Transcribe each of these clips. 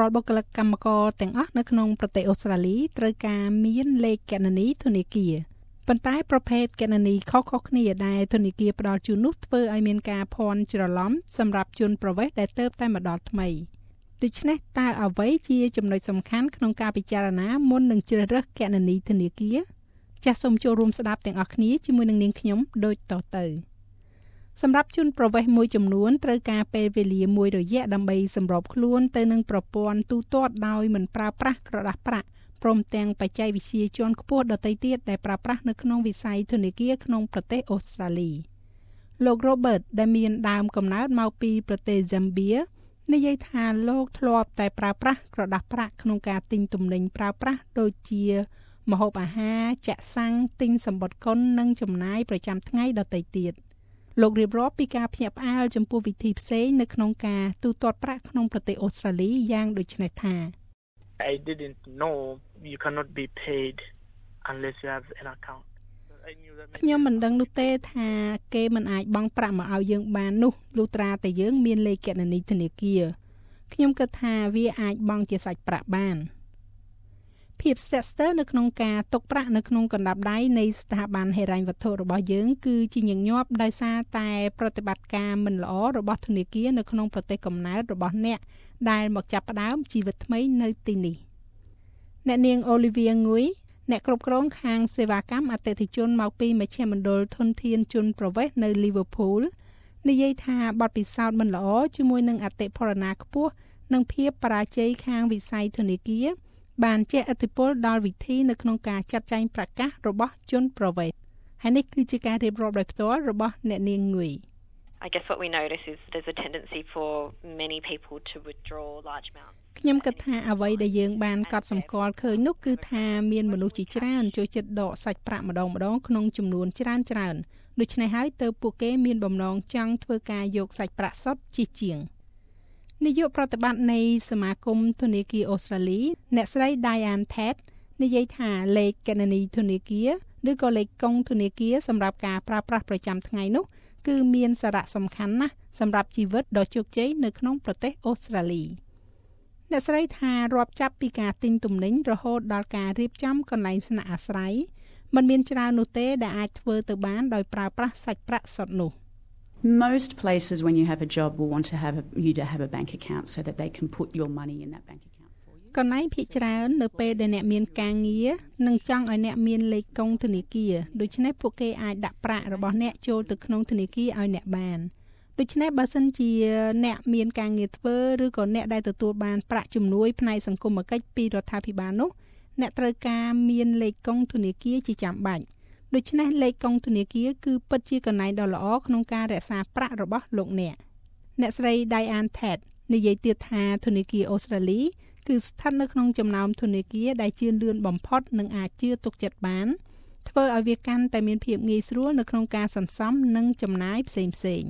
រាល់បុគ្គលិកកម្មករទាំងអស់នៅក្នុងប្រទេសអូស្ត្រាលីត្រូវការមានលេខគណនីធនាគារប៉ុន្តែប្រភេទគណនីខុសៗគ្នាដែលធនាគារផ្ដល់ជូននោះធ្វើឲ្យមានការភ័ន្តច្រឡំសម្រាប់ជនប្រវេសន៍ដែលទើបតែមកដល់ថ្មីដូច្នេះតើអ្វីជាចំណុចសំខាន់ក្នុងការពិចារណាមុននឹងជ្រើសរើសគណនីធនាគារចាសសូមចូលរួមស្ដាប់ទាំងអស់គ្នាជាមួយនឹងនាងខ្ញុំដូចតទៅសម្រាប់ជនប្រវេសន៍មួយចំនួនត្រូវការពេលវេលាមួយរយៈដើម្បីសម្របខ្លួនទៅនឹងប្រព័ន្ធទូទាត់ដោយមិនប្រើប្រាស់ក្រដាសប្រាក់ព្រមទាំងបច្ចេកវិទ្យាជាន់ខ្ពស់ដទៃទៀតដែលប្រើប្រាស់នៅក្នុងវិស័យធនាគារក្នុងប្រទេសអូស្ត្រាលីលោក Robert ដែលមានដើមកំណើតមកពីប្រទេស Zambia និយាយថាលោកធ្លាប់តែប្រើប្រាស់ក្រដាសប្រាក់ក្នុងការទិញទំនិញប្រើប្រាស់ដូចជាម្ហូបអាហារចាក់សាំងទិញសំបុត្រកុននិងចំណាយប្រចាំថ្ងៃដទៃទៀតលោករៀបរាប់ពីការភ្ញាក់ផ្អើលចំពោះវិធីផ្សេងនៅក្នុងការទូទាត់ប្រាក់ក្នុងប្រទេសអូស្ត្រាលីយ៉ាងដូចនេះថា I didn't know you cannot be paid unless you have an account ខ្ញុំមិនដឹងនោះទេថាគេមិនអាចបង់ប្រាក់មកឲ្យយើងបាននោះលុះត្រាតែយើងមានលេខគណនីធនាគារខ្ញុំគិតថាវាអាចបង់ជាសាច់ប្រាក់បានភាពស្ទាក់ស្ទើរនៅក្នុងការទុកប្រាក់នៅក្នុងកណ្ដាប់ដៃនៃស្ថាប័នហិរញ្ញវត្ថុរបស់យើងគឺជាញឹកញាប់ដោយសារតែប្រតិបត្តិការមិនល្អរបស់ធនាគារនៅក្នុងប្រទេសកំណើតរបស់អ្នកដែលមកចាប់ផ្ដើមជីវិតថ្មីនៅទីនេះអ្នកនាង Olivia Ngui អ្នកគ្រប់គ្រងខាងសេវាកម្មអតិថិជនមកពីមជ្ឈមណ្ឌលធនធានជនប្រវេសន៍នៅ Liverpool និយាយថាបទពិសោធន៍មិនល្អជាមួយនឹងអតិផរណាខ្ពស់និងភាពបរាជ័យខាងវិស័យធនាគារបានជះឥទ្ធិពលដល់វិធីនៅក្នុងការចាត់ចែងប្រកាសរបស់ជនប្រវេសន៍ហើយនេះគឺជាការរៀបរាប់ដោយផ្ទាល់របស់អ្នកនាងងុយ I guess what we notice is there's a tendency for many people to withdraw large amounts. ខ្ញុំគិតថាអ្វីដែលយើងបានកត់សម្គាល់ឃើញនោះគឺថាមានមនុស្សជាច្រើនចូលចិត្តដកសាច់ប្រាក់ម្ដងក្នុងចំនួនច្រើនដូច្នេះហើយទើបពួកគេមានបំណងចង់ធ្វើការយកសាច់ប្រាក់សុទ្ធជាជាងនាយកប្រតិបត្តិនៃសមាគមធនាគារអូស្ត្រាលីអ្នកស្រី Diane Ted និយាយថាលេខគណនីធនាគារឬក៏លេខកុងធនាគារសម្រាប់ការប្រើប្រាស់ប្រចាំថ្ងៃនោះគឺមានសារៈសំខាន់ណាស់សម្រាប់ជីវិតដ៏ជោគជ័យនៅក្នុងប្រទេសអូស្ត្រាលីអ្នកស្រីថារាប់ចាប់ពីការទិញទំនិញរហូតដល់ការរៀបចំកន្លែងស្នាក់អាស្រ័យมันមានច្រើននោះទេដែលអាចធ្វើទៅបានដោយប្រើប្រាស់សាច់ប្រាក់សុទ្ធនោះ Most places when you have a job will want to have you to have a bank account so that they can put your money in that bank account for you. កន្លែងភាគច្រើននៅពេលដែលអ្នកមានការងារនិងចង់ឲ្យអ្នកមានលេខកុងធនាគារដូច្នេះពួកគេអាចដាក់ប្រាក់របស់អ្នកចូលទៅក្នុងធនាគារឲ្យអ្នកបានដូច្នេះបើសិនជាអ្នកមានការងារធ្វើឬក៏អ្នកដែលទទួលបានប្រាក់ជំនួយផ្នែកសង្គមគិច្ចពីរដ្ឋាភិបាលនោះអ្នកត្រូវការមានលេខកុងធនាគារជាចាំបាច់ដូច្នេះលេខកុងធនាគារគឺពិតជាកន្លែងដ៏ល្អក្នុងការរក្សាប្រាក់របស់លោកអ្នកស្រី Diane Ted និយាយទៀតថាធនាគារអូស្ត្រាលីគឺស្ថិតនៅក្នុងចំណោមធនាគារដែលជឿនលឿនបំផុតនិងអាចជឿទុកចិត្តបានធ្វើឲ្យវាកាន់តែមានភាពងាយស្រួលនៅក្នុងការសន្សំនិងចំណាយផ្សេងៗ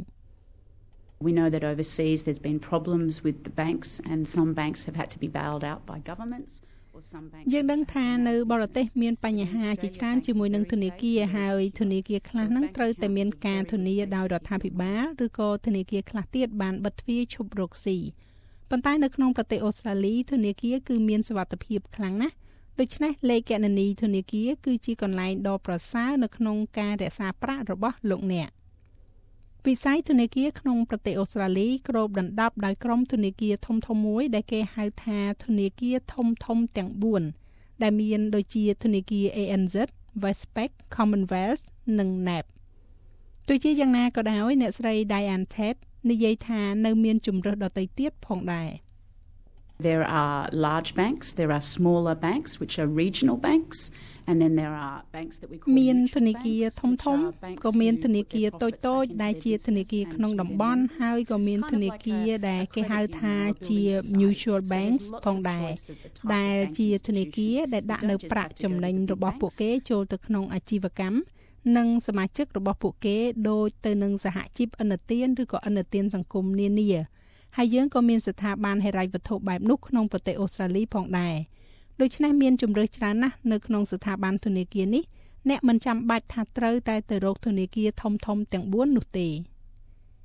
We know that overseas there's been problems with the banks and some banks have had to be bailed out by governments យើងដឹងថានៅបរទេសមានបញ្ហាជាច្រើនជាមួយនឹងធនាគារហើយធនាគារខ្លះនឹងត្រូវតែមានការធានាដោយរដ្ឋាភិបាលឬក៏ធនាគារខ្លះទៀតបានបិទទ្វារឈប់រកស៊ីប៉ុន្តែនៅក្នុងប្រទេសអូស្ត្រាលីធនាគារគឺមានសុវត្ថិភាពខ្លាំងណាស់ដូច្នេះលេខគណនីធនាគារគឺជាកន្លែងដ៏ប្រសើរនៅក្នុងការរក្សាប្រាក់របស់លោកអ្នកវិស័យធនាគារក្នុងប្រទេសអូស្ត្រាលីគ្របដណ្ដប់ដោយក្រុមធនាគារធំៗមួយដែលគេហៅថាធនាគារធំទាំង4ដែលមានដូចជាធនាគារ ANZ, Westpac, Commonwealth និង NAB ទោះជាយ៉ាងណាក៏ដោយអ្នកស្រី Diane Ted និយាយថានៅមានជម្រើសដទៃទៀតផងដែរ There are large banks, there are smaller banks which are regional banks and then there are banks that we call មានធនាគារធំក៏មានធនាគារតូចដែលជាធនាគារក្នុងតំបន់ហើយក៏មានធនាគារដែលគេហៅថាជា mutual banks ផងដែរដែលជាធនាគារដែលដាក់នៅប្រាក់ចំណេញរបស់ពួកគេចូលទៅក្នុងអាជីវកម្មនិងសមាជិករបស់ពួកគេដូចទៅនឹងសហជីពឥណទានឬក៏ឥណទានសង្គមនានាហើយយើងក៏មានស្ថាប័នហិរញ្ញវត្ថុបែបនោះក្នុងប្រទេសអូស្ត្រាលីផងដែរដូច្នេះមានជម្រើសច្រើនណាស់នៅក្នុងស្ថាប័នធនាគារនេះអ្នកមិនចាំបាច់ថាត្រូវតែទៅរកធនាគារធំទាំង4នោះទេ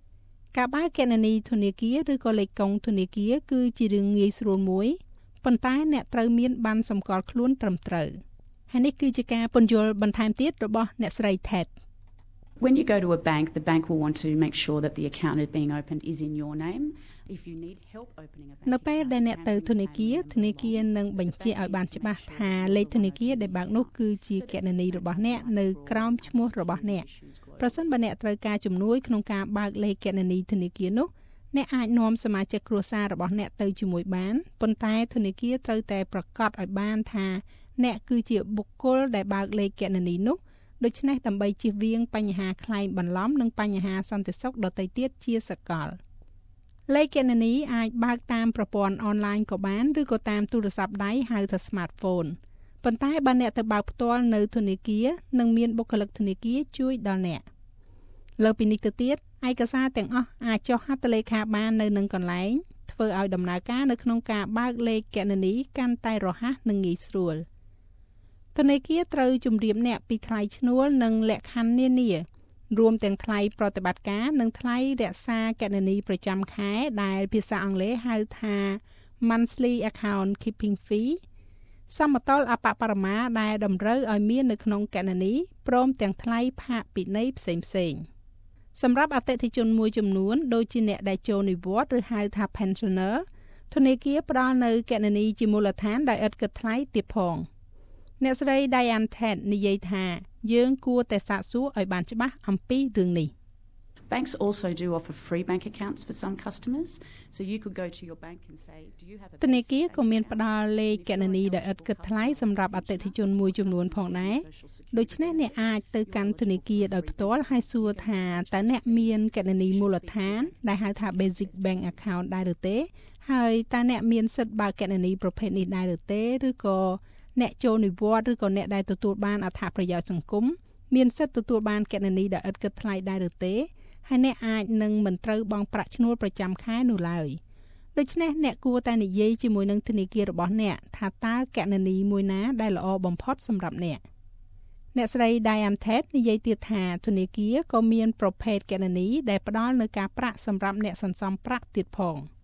ការបើកគណនីធនាគារឬក៏លេខកុងធនាគារគឺជារឿងងាយស្រួលមួយប៉ុន្តែអ្នកត្រូវមានប័ណ្ណសម្គាល់ខ្លួនត្រឹមត្រូវហើយនេះគឺជាការពន្យល់បន្ថែមទៀតរបស់អ្នកស្រី Ted When you go to a bank, the bank will want to make sure that the account is being opened is in your name. If you need help opening a bank នៅពេលដែលអ្នកទៅធនាគារនឹងបញ្ជាក់ឲ្យបានច្បាស់ថាលេខធនាគារដែលបើកនោះគឺជាគណនីរបស់អ្នកនៅក្រោមឈ្មោះរបស់អ្នកប្រសិនបើអ្នកត្រូវការជំនួយក្នុងការបើកលេខគណនីធនាគារនោះអ្នកអាចនាំសមាជិកគ្រួសាររបស់អ្នកទៅជាមួយបានប៉ុន្តែធនាគារត្រូវតែប្រកាសឲ្យបានថាអ្នកគឺជាបុគ្គលដែលបើកលេខគណនីនោះដូច្នេះដើម្បីជៀសវាងបញ្ហាក្លែងបន្លំនិងបញ្ហាសន្តិសុខដទៃទៀតជាសកលលេខគណនីអាចបើកតាមប្រព័ន្ធអនឡាញក៏បានឬក៏តាមទូរស័ព្ទដៃហៅថា smartphone ប៉ុន្តែបើអ្នកទៅបើកផ្ទាល់នៅធនាគារនឹងមានបុគ្គលិកធនាគារជួយដល់អ្នកលើពីនេះទៅទៀតឯកសារទាំងអស់អាចចុះហត្ថលេខាបាននៅនឹងកន្លែងធ្វើឲ្យដំណើរការនៅក្នុងការបើកលេខគណនីកាន់តែរហ័សនិងងាយស្រួលធនាគារត្រូវជម្រាបអ្នកពីថ្លៃឈ្នួលនិងលក្ខខណ្ឌនានារួមទាំងថ្លៃប្រតិបត្តិការនិងថ្លៃរក្សាគណនីប្រចាំខែដែលភាសាអង់គ្លេសហៅថា monthly account keeping fee សមតុល្យអបបរមាដែលតម្រូវឲ្យមាននៅក្នុងគណនីព្រមទាំងថ្លៃផាកពិន័យផ្សេងៗសម្រាប់អតិថិជនមួយចំនួនដូចជាអ្នកដែលចូលនិវត្តន៍ឬហៅថា pensioner ធនាគារផ្ដល់នៅគណនីជាមូលដ្ឋានដោយឥតគិតថ្លៃទៀតផងអ្នកស្រី Diane Ted និយាយថាយើងគួរតែសាកសួរឲ្យបានច្បាស់អំពីរឿងនេះ Banks also do offer free bank accounts for some customers. So you could go to your bank and say, do you have a ធនាគារក៏មានផ្ដល់លេខគណនីដែលឥតគិតថ្លៃសម្រាប់អតិថិជនមួយចំនួនផងដែរដូច្នេះអ្នកអាចទៅកាន់ធនាគារដោយផ្ទាល់ហើយសួរថាតើអ្នកមានគណនីមូលដ្ឋានដែលហៅថា basic bank account ដែរឬទេហើយតើអ្នកមានសិទ្ធិបើកគណនីប្រភេទនេះដែរឬទេឬក៏អ្នកចូលនិវត្តន៍ឬក៏អ្នកដែលទទួលបានអត្ថប្រយោជន៍សង្គមមានសិទ្ធិទទួលបានគណនីដែលឥតគិតថ្លៃដែរឬទេហើយអ្នកអាចនឹងមិនត្រូវបង់ប្រាក់ឈ្នួលប្រចាំខែនោះឡើយដូច្នេះអ្នកគួរតែនិយាយជាមួយនឹងធនាគាររបស់អ្នកថាតើគណនីមួយណាដែលល្អបំផុតសម្រាប់អ្នកស្រី Diane Ted និយាយទៀតថាធនាគារក៏មានប្រភេទគណនីដែលផ្ដល់នូវការប្រាក់សម្រាប់អ្នកសន្សំប្រាក់ទៀតផង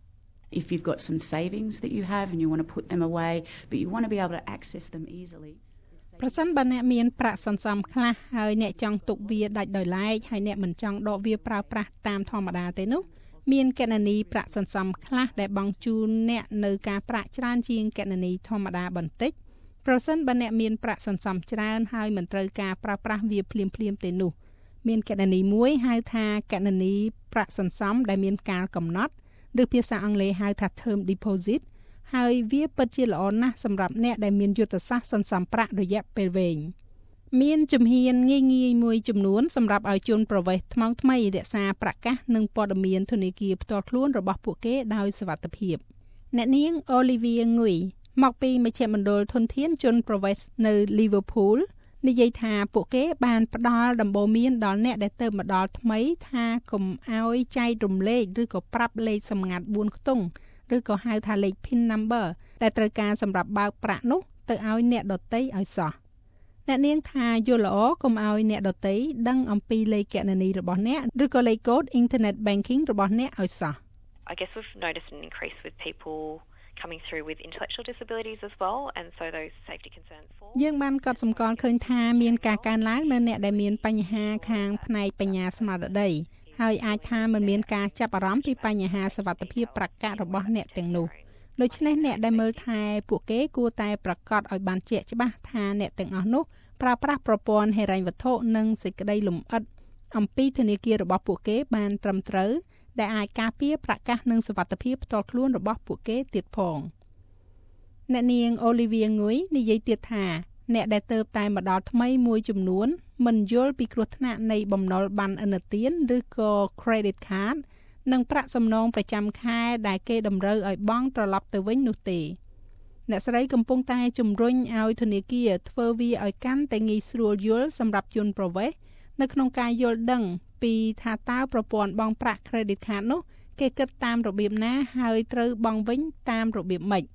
If you've got some savings that you have and you want to put them away but you want to be able to access them easily ប្រសិនបើអ្នកមានប្រាក់សន្សំខ្លះហើយអ្នកចង់ទុកវាដាច់ដោយឡែកហើយអ្នកមិនចង់ដកវាប្រើប្រាស់តាមធម្មតាទេនោះមានគណនីប្រាក់សន្សំខ្លះដែលបង់ជូនអ្នកនៅការប្រាក់ច្រើនជាងគណនីធម្មតាបន្តិចប្រសិនបើអ្នកមានប្រាក់សន្សំច្រើនហើយមិនត្រូវការប្រើប្រាស់វាភ្លាមៗទេនោះមានគណនីមួយហៅថាគណនីប្រាក់សន្សំដែលមានកាលកំណត់ឬភាសាអង់គ្លេសហៅថា term deposit ហើយវាពិតជាល្អណាស់សម្រាប់អ្នកដែលមានយុទ្ធសាស្ត្រសន្សំប្រាក់រយៈពេលវែងមានជំហានងាយៗមួយចំនួនសម្រាប់ឲ្យជនប្រវេសន៍ថ្មីរក្សាប្រកាសនិងព័ត៌មានធនាគារផ្ទាល់ខ្លួនរបស់ពួកគេដោយសុវត្ថិភាពអ្នកនាង Olivia Ngui មកពីមជ្ឈមណ្ឌលធនធានជនប្រវេសន៍នៅ Liverpool និយាយថាពួកគេបានផ្ដល់ដំបូន្មានដល់អ្នកដែលទៅមកដល់ថ្មីថាកុំឲ្យចែករំលែកឬក៏ប្រាប់លេខសម្ងាត់4ខ្ទង់ឬក៏ហៅថាលេខ PIN number ដែលត្រូវការសម្រាប់បើកប្រាក់នោះទៅឲ្យអ្នកដទៃឲ្យសោះអ្នកនាងថាយល់ល្អកុំឲ្យអ្នកដទៃដឹងអំពីលេខគណនីរបស់អ្នកឬក៏លេខកូដ Internet Banking របស់អ្នកឲ្យសោះ I guess we've noticed an increase with people coming through with intellectual disabilities as well and so those safety concerns for យើងបានកត់សម្គាល់ឃើញថាមានការកើនឡើងនៅអ្នកដែលមានបញ្ហាខាងផ្នែកបញ្ញាស្មារតីហើយអាចថាមិនមានការចាប់អារម្មណ៍ពីបញ្ហាសុវត្ថិភាពប្រកាសរបស់អ្នកទាំងនោះដូច្នេះអ្នកដែលមើលថែពួកគេគួរតែប្រកាសឲ្យបានជាក់ច្បាស់ថាអ្នកទាំងអស់នោះប្រើប្រាស់ប្រព័ន្ធហិរញ្ញវត្ថុនិងសេចក្តីលម្អិតអំពីធនាគាររបស់ពួកគេបានត្រឹមត្រូវដែលអាចការពារប្រកាសនិងសុវត្ថិភាពផ្ទាល់ខ្លួនរបស់ពួកគេទៀតផងអ្នកនាង Olivia Ngui និយាយទៀតថាអ្នកដែលទៅតែមកដល់ថ្មីមួយចំនួនមិនយល់ពីគ្រោះថ្នាក់នៃបំណុលប័ណ្ណឥណទានឬក៏ credit card និងប្រាក់សំណងប្រចាំខែដែលគេតម្រូវឲ្យបង់ត្រឡប់ទៅវិញនោះទេអ្នកស្រីកំពុងតែជំរុញឲ្យធនាគារធ្វើវាឲ្យកាន់តែងាយស្រួលយល់សម្រាប់ជនប្រវេសន៍នៅក្នុងការយល់ដឹងពីថាតើប្រព័ន្ធបង់ប្រាក់ credit card នោះគេគិតតាមរបៀបណាហើយត្រូវបង់វិញតាមរបៀបម៉េច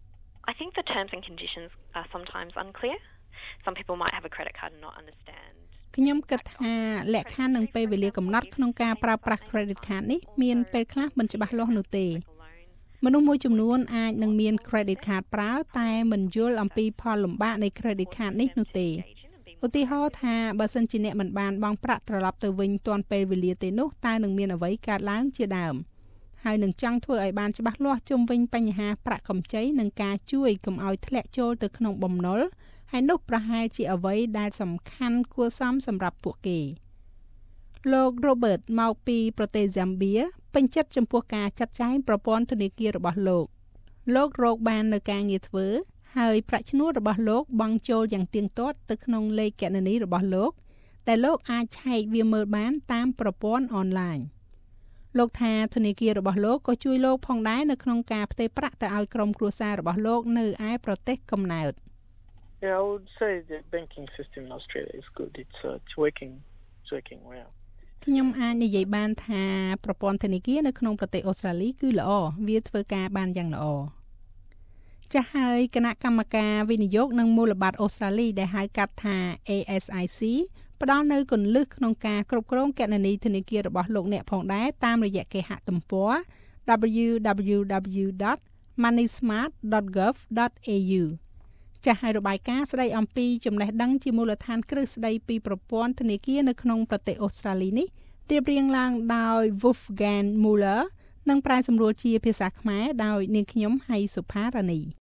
I think the terms and conditions are sometimes unclear. Some people might have a credit card and not understand. ខ្ញុំគិតថាលក្ខខណ្ឌនិងពេលវេលាកំណត់ក្នុងការប្រើប្រាស់ credit card នេះមានពេលខ្លះមិនច្បាស់លាស់នោះទេមនុស្សមួយចំនួនអាចនឹងមាន credit card ប្រើតែមិនយល់អំពីផលលំបាកនៃ credit card នេះនោះទេឧទាហរណ៍ថាបើសិនជាអ្នកមិនបានបង់ប្រាក់ត្រឡប់ទៅវិញទាន់ពេលវេលាទេនោះតើនឹងមានអ្វីកើតឡើងជាដើមហើយនឹងចង់ធ្វើឲ្យបានច្បាស់លាស់ជុំវិញបញ្ហាប្រាក់កម្ចីនិងការជួយកុំឲ្យធ្លាក់ចូលទៅក្នុងបំណុលហើយនោះប្រហែលជាអ្វីដែលសំខាន់គួរសមសម្រាប់ពួកគេលោក Robert មកពីប្រទេស Zambia ពេញចិត្តចំពោះការចាត់ចែងប្រព័ន្ធធនាគាររបស់លោករកបាននៅការងារធ្វើហើយប្រាក់ឈ្នួលរបស់លោកបង់ចូលយ៉ាងទៀងទាត់ទៅក្នុងលេខគណនីរបស់លោកដែលលោកអាចឆែកវាមើលបានតាមប្រព័ន្ធអនឡាញលោកថាធនាគាររបស់លោកក៏ជួយលោកផងដែរនៅក្នុងការផ្ទេរប្រាក់ទៅឲ្យក្រុមគ្រួសាររបស់លោកនៅឯប្រទេសកំណើត Yeah, I would say the banking system in Australia is good. It's working well. ខ្ញុំអាចនិយាយបានថាប្រព័ន្ធធនាគារនៅក្នុងប្រទេសអូស្ត្រាលីគឺល្អវាធ្វើការបានយ៉ាងល្អចាស់ហើយគណៈកម្មការវិនិយោគនិងមូលបត្រអូស្ត្រាលីដែលហៅកាត់ថា ASIC ផ្ដល់នៅគន្លឹះក្នុងការគ្រប់គ្រងគណនីធនាគាររបស់លោកអ្នកផងដែរតាមរយៈគេហទំព័រ www.moneysmart.gov.au ចាស់ហើយរបាយការណ៍ស្ដីអំពីចំណេះដឹងជាមូលដ្ឋានគ្រឹះស្ដីពីប្រព័ន្ធធនាគារនៅក្នុងប្រទេសអូស្ត្រាលីនេះរៀបរៀងឡើងដោយ Wolfgang Muller និងប្រែសម្រួលជាភាសាខ្មែរដោយនាងខ្ញុំហៃសុផារ៉ានី